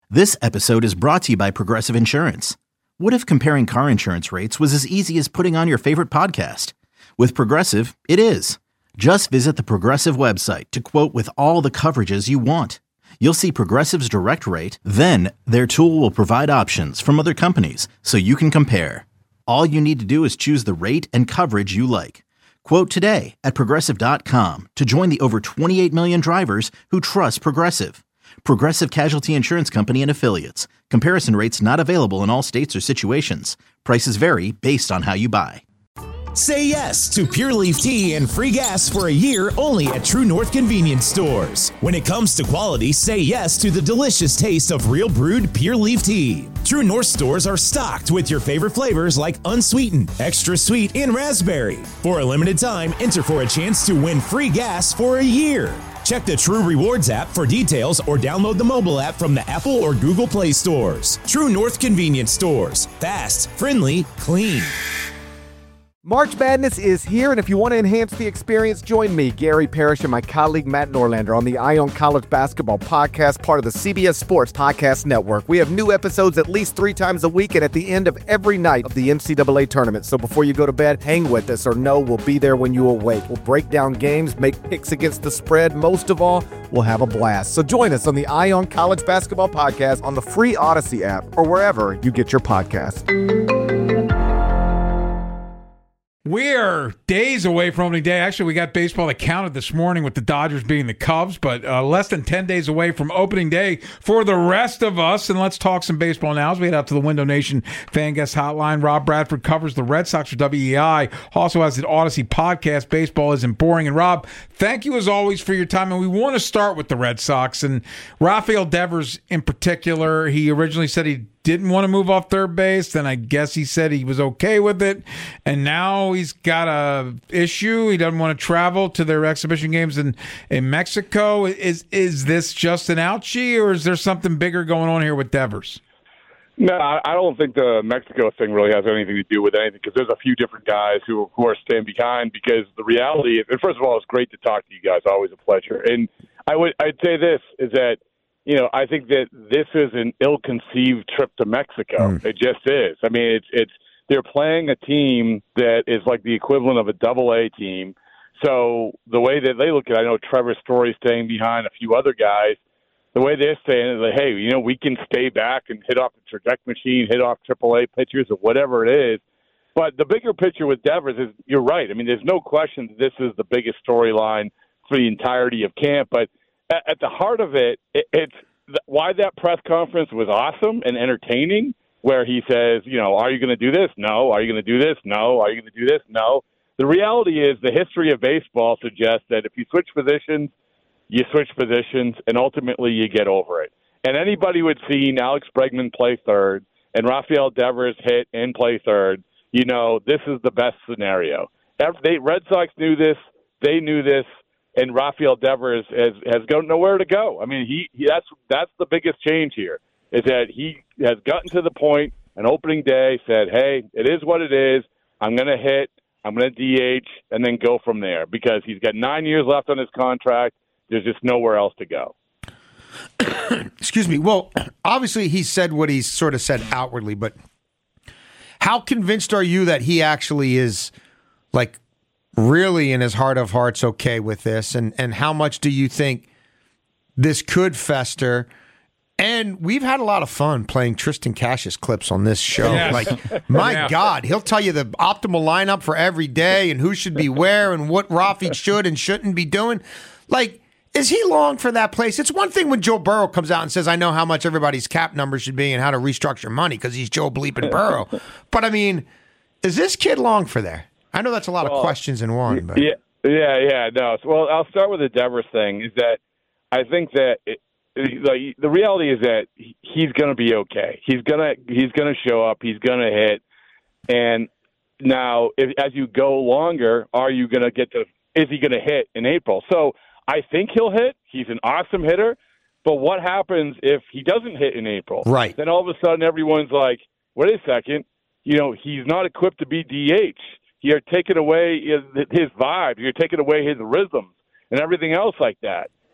This episode is brought to you by Progressive Insurance. What if comparing car insurance rates was as easy as putting on your favorite podcast? With Progressive, it is. Just visit the Progressive website to quote with all the coverages you want. You'll see Progressive's direct rate, then their tool will provide options from other companies so you can compare. All you need to do is choose the rate and coverage you like. Quote today at Progressive.com to join the over 28 million drivers who trust Progressive. Progressive Casualty Insurance Company and Affiliates. Comparison rates not available in all states or situations. Prices vary based on how you buy. Say yes to Pure Leaf Tea and free gas for a year only at True North Convenience Stores. When it comes to quality, say yes to the delicious taste of real brewed Pure Leaf Tea. True North stores are stocked with your favorite flavors like unsweetened, extra sweet, and raspberry. For a limited time, enter for a chance to win free gas for a year. Check the True Rewards app for details or download the mobile app from the Apple or Google Play stores. True North Convenience Stores. Fast, friendly, clean. March Madness is here, and if you want to enhance the experience, join me, Gary Parrish, and my colleague Matt Norlander on the Ion College Basketball Podcast, part of the CBS Sports Podcast Network. We have new episodes at least 3 times a week and at the end of every night of the NCAA tournament. So before you go to bed, hang with us or know we'll be there when you awake. We'll break down games, make picks against the spread. Most of all, we'll have a blast. So join us on the Ion College Basketball Podcast on the free Odyssey app or wherever you get your podcasts. We're days away from opening day. Actually, we got baseball that counted this morning with the Dodgers beating the Cubs, but less than 10 days away from opening day for the rest of us. And let's talk some baseball now as we head out to the Window Nation Fan Guest Hotline. Rob Bradford covers the Red Sox for WEI, also has the Odyssey podcast, Baseball Isn't Boring. And Rob, thank you as always for your time. And we want to start with the Red Sox and Rafael Devers in particular. He originally said he didn't want to move off third base, then I guess he said he was okay with it, and now he's got a issue. He doesn't want to travel to their exhibition games in Mexico. Is this just an ouchie, or is there something bigger going on here with Devers? No, I don't think the Mexico thing really has anything to do with anything, because there's a few different guys who are staying behind, because the reality is, and first of all, it's great to talk to you guys, always a pleasure. And I'd say this, is that I think that this is an ill-conceived trip to Mexico. It just is. I mean, it's they're playing a team that is like the equivalent of a double-A team. So the way that they look at it, I know Trevor Story's staying behind, a few other guys. The way they're saying is that, hey, we can stay back and hit off the trajectory machine, hit off AAA pitchers or whatever it is. But the bigger picture with Devers is, you're right. I mean, there's no question this is the biggest storyline for the entirety of camp, but at the heart of it, it's why that press conference was awesome and entertaining, where he says, are you going to do this? No. Are you going to do this? No. Are you going to do this? No. The reality is the history of baseball suggests that if you switch positions, you switch positions, and ultimately you get over it. And anybody who had seen Alex Bregman play third and Rafael Devers hit and play third, this is the best scenario. Red Sox knew this. They knew this. And Rafael Devers has got nowhere to go. I mean, that's the biggest change here, is that he has gotten to the point on opening day, said, hey, it is what it is. I'm going to hit, I'm going to DH, and then go from there, because he's got 9 years left on his contract. There's just nowhere else to go. Excuse me. Well, obviously he said what he sort of said outwardly, but how convinced are you that he actually is, like, really in his heart of hearts okay with this, and how much do you think this could fester? And we've had a lot of fun playing Tristan Cassius clips on this show. Yes. Like, my God, he'll tell you the optimal lineup for every day and who should be where and what Rafi should and shouldn't be doing. Like, is he long for that place? It's one thing when Joe Burrow comes out and says, I know how much everybody's cap number should be and how to restructure money because he's Joe bleeping Burrow. But, I mean, is this kid long for there? I know that's a lot of questions in one. But. Yeah. No. Well, I'll start with the Devers thing. Is that I think that the reality is that he's going to be okay. He's gonna show up. He's going to hit. And now, as you go longer, are you going to get to? Is he going to hit in April? So I think he'll hit. He's an awesome hitter. But what happens if he doesn't hit in April? Right. Then all of a sudden, everyone's like, "Wait a second. He's not equipped to be DH. You're taking away his vibe. You're taking away his rhythms and everything else like that."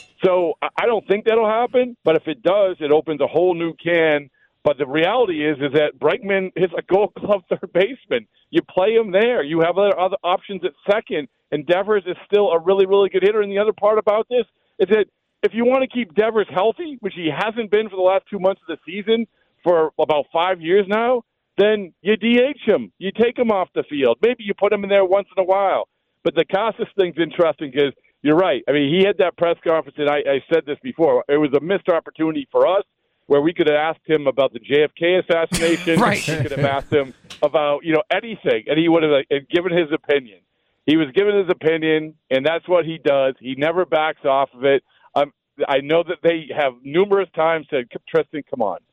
So I don't think that'll happen, but if it does, it opens a whole new can. But the reality is that Bregman is a Gold Glove third baseman. You play him there. You have other options at second, and Devers is still a really, really good hitter. And the other part about this is that if you want to keep Devers healthy, which he hasn't been for the last 2 months of the season for about 5 years now, then you DH him. You take him off the field. Maybe you put him in there once in a while. But the Casas thing's interesting because you're right. I mean, he had that press conference, and I said this before. It was a missed opportunity for us where we could have asked him about the JFK assassination. Right. We could have asked him about, anything, and he would have given his opinion. He was giving his opinion, and that's what he does. He never backs off of it. I know that they have numerous times said, Tristan, come on.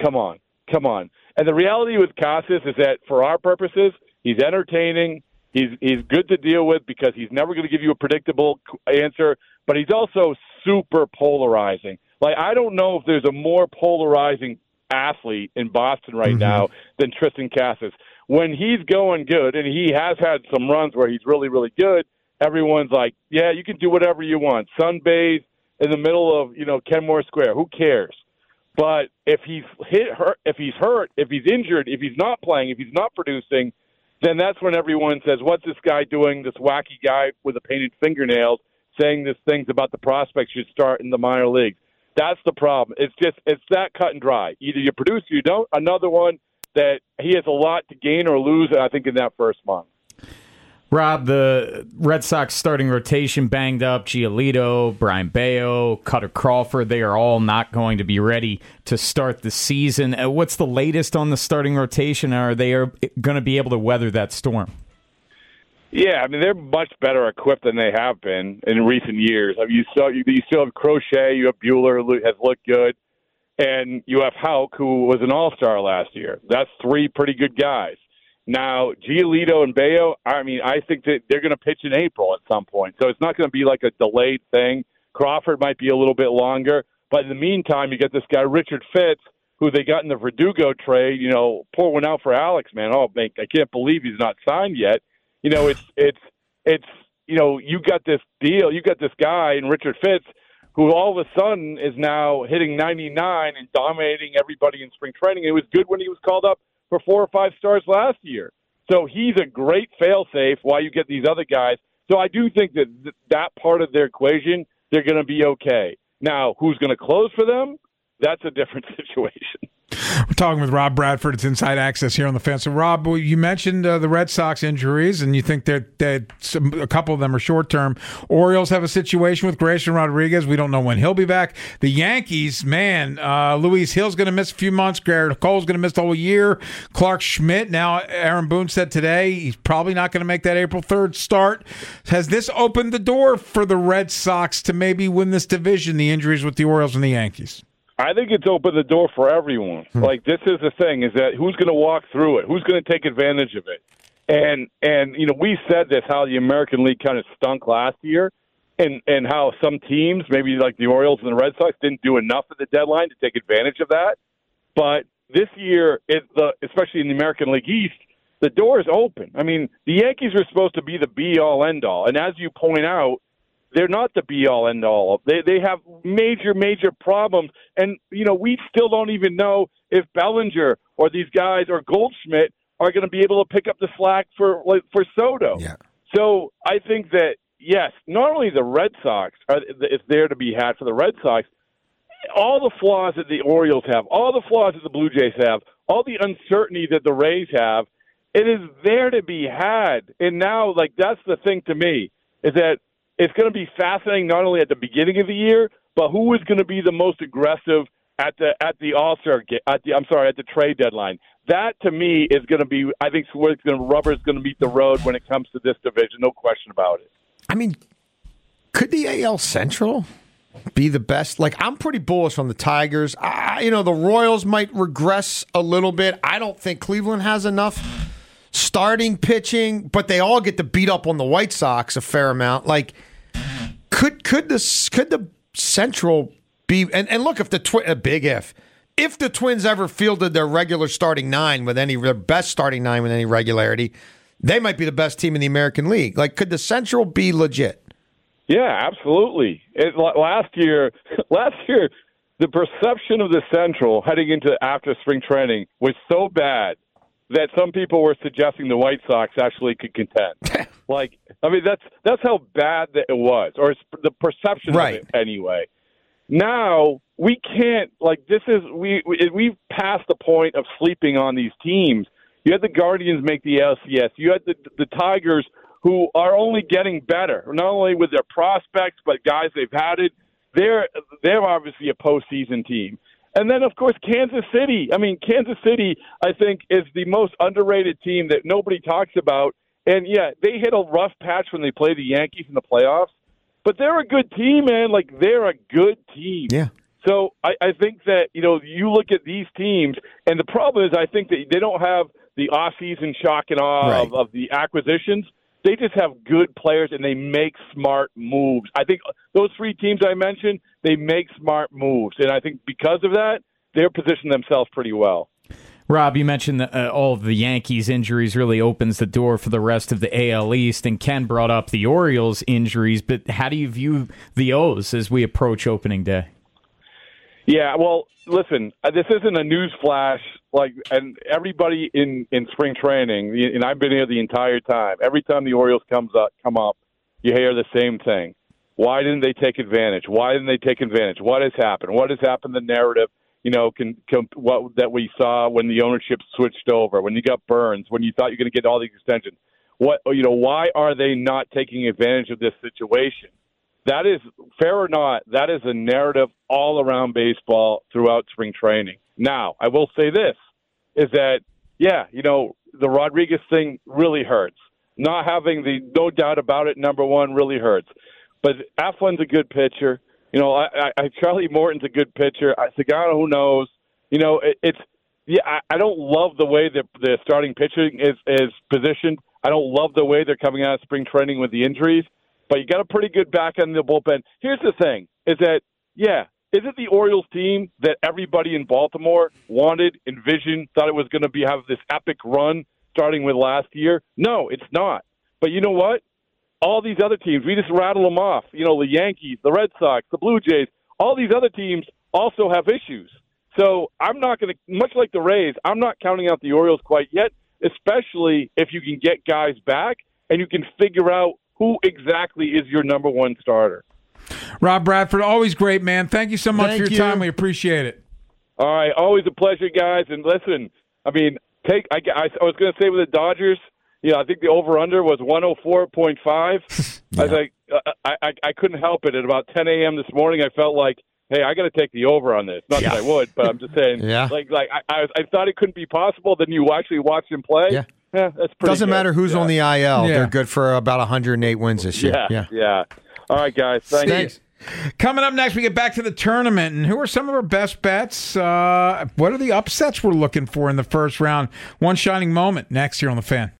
And the reality with Casas is that for our purposes, he's entertaining. He's good to deal with because he's never going to give you a predictable answer, but he's also super polarizing. Like, I don't know if there's a more polarizing athlete in Boston right now than Tristan Casas. When he's going good, and he has had some runs where he's really, really good, everyone's like, yeah, you can do whatever you want. Sunbathe in the middle of, Kenmore Square. Who cares? But if he's hurt, if he's injured, if he's not playing, if he's not producing, then that's when everyone says, what's this guy doing, this wacky guy with the painted fingernails, saying these things about the prospects should start in the minor leagues. That's the problem. It's that cut and dry. Either you produce or you don't. Another one that he has a lot to gain or lose, I think, in that first month. Rob, the Red Sox starting rotation banged up. Giolito, Brian Bayo, Cutter Crawford, they are all not going to be ready to start the season. What's the latest on the starting rotation? Are they going to be able to weather that storm? Yeah, I mean, they're much better equipped than they have been in recent years. I mean, you still have Crochet, you have Buehler, who has looked good, and you have Houck, who was an all-star last year. That's three pretty good guys. Now, Giolito and Bayo, I mean, I think that they're going to pitch in April at some point, so it's not going to be like a delayed thing. Crawford might be a little bit longer, but in the meantime, you get this guy, Richard Fitz, who they got in the Verdugo trade, pour one out for Alex, man. Oh, man, I can't believe he's not signed yet. You got this deal, you got this guy in Richard Fitz who all of a sudden is now hitting 99 and dominating everybody in spring training. It was good when he was called up for 4 or 5 stars last year. So he's a great fail-safe while you get these other guys. So I do think that part of their equation, they're going to be okay. Now, who's going to close for them? That's a different situation. We're talking with Rob Bradford. It's Inside Access here on the Fence. So, Rob, you mentioned the Red Sox injuries, and you think that a couple of them are short-term. Orioles have a situation with Grayson Rodriguez. We don't know when he'll be back. The Yankees, man, Luis Hill's going to miss a few months. Garrett Cole's going to miss the whole year. Clark Schmidt, now Aaron Boone said today he's probably not going to make that April 3rd start. Has this opened the door for the Red Sox to maybe win this division, the injuries with the Orioles and the Yankees? I think it's opened the door for everyone. Like, this is the thing, is that who's going to walk through it? Who's going to take advantage of it? And we said this, how the American League kind of stunk last year, and how some teams, maybe like the Orioles and the Red Sox, didn't do enough at the deadline to take advantage of that. But this year, especially in the American League East, the door is open. I mean, the Yankees are supposed to be the be-all, end-all. And as you point out, they're not the be-all, end-all. They have major, major problems. And, we still don't even know if Bellinger or these guys or Goldschmidt are going to be able to pick up the slack for Soto. Yeah. So I think that, yes, not only the Red Sox is there to be had for the Red Sox, all the flaws that the Orioles have, all the flaws that the Blue Jays have, all the uncertainty that the Rays have, it is there to be had. And now, that's the thing to me, is that it's going to be fascinating not only at the beginning of the year, but who is going to be the most aggressive at the All-Star at the trade deadline. That to me is going to be, I think, where rubber is going to meet the road when it comes to this division. No question about it. I mean, could the AL Central be the best? I'm pretty bullish on the Tigers. The Royals might regress a little bit. I don't think Cleveland has enough starting pitching, but they all get to beat up on the White Sox a fair amount. Could the Central be? And look, if a big if the Twins ever fielded their regular starting nine their best starting nine with any regularity, they might be the best team in the American League. Could the Central be legit? Yeah, absolutely. Last year, the perception of the Central heading into after spring training was so bad that some people were suggesting the White Sox actually could contend. That's how bad that it was, or the perception of it anyway. Now we can't we've passed the point of sleeping on these teams. You had the Guardians make the LCS. You had the Tigers, who are only getting better, not only with their prospects but guys they've had it. They're obviously a postseason team. And then, of course, Kansas City. I mean, Kansas City, I think, is the most underrated team that nobody talks about. And, yeah, they hit a rough patch when they play the Yankees in the playoffs. But they're a good team, man. They're a good team. Yeah. So I think that, you look at these teams, and the problem is I think that they don't have the off-season shock and awe of the acquisitions. They just have good players, and they make smart moves. I think those three teams I mentioned, they make smart moves. And I think because of that, they're positioned themselves pretty well. Rob, you mentioned that all of the Yankees' injuries really opens the door for the rest of the AL East, and Ken brought up the Orioles' injuries, but how do you view the O's as we approach opening day? Yeah, well, listen, this isn't a news flash, and everybody in spring training, and I've been here the entire time, every time the Orioles come up, you hear the same thing. Why didn't they take advantage? Why didn't they take advantage? What has happened? What has happened? The narrative, that we saw when the ownership switched over, when you got Burns, when you thought you're going to get all these extensions. Why are they not taking advantage of this situation? That is, fair or not, that is a narrative all around baseball throughout spring training. Now, I will say this, is that, the Rodriguez thing really hurts. Not having no doubt about it, number one, really hurts. But Eflin's a good pitcher. Charlie Morton's a good pitcher. Sagano, who knows? I don't love the way that the starting pitching is positioned. I don't love the way they're coming out of spring training with the injuries. But you got a pretty good back end of the bullpen. Here's the thing, is that, is it the Orioles team that everybody in Baltimore wanted, envisioned, thought it was going to have this epic run starting with last year? No, it's not. But you know what? All these other teams, we just rattle them off. The Yankees, the Red Sox, the Blue Jays, all these other teams also have issues. So I'm not going to, much like the Rays, I'm not counting out the Orioles quite yet, especially if you can get guys back and you can figure out who exactly is your number one starter. Rob Bradford, always great, man. Thank you so much for your time. We appreciate it. All right, always a pleasure, guys. And listen, I was going to say with the Dodgers, I think the over-under was 104.5. I was like, I couldn't help it. At about 10 a.m. this morning, I felt like, hey, I got to take the over on this. Not that I would, but I'm just saying, I thought it couldn't be possible. Then you actually watched him play. Yeah. Yeah, that's pretty Doesn't good. matter who's on the IL. Yeah. They're good for about 108 wins this year. Yeah. All right, guys. Thanks. Coming up next, we get back to the tournament. And who are some of our best bets? What are the upsets we're looking for in the first round? One shining moment next year on The Fan.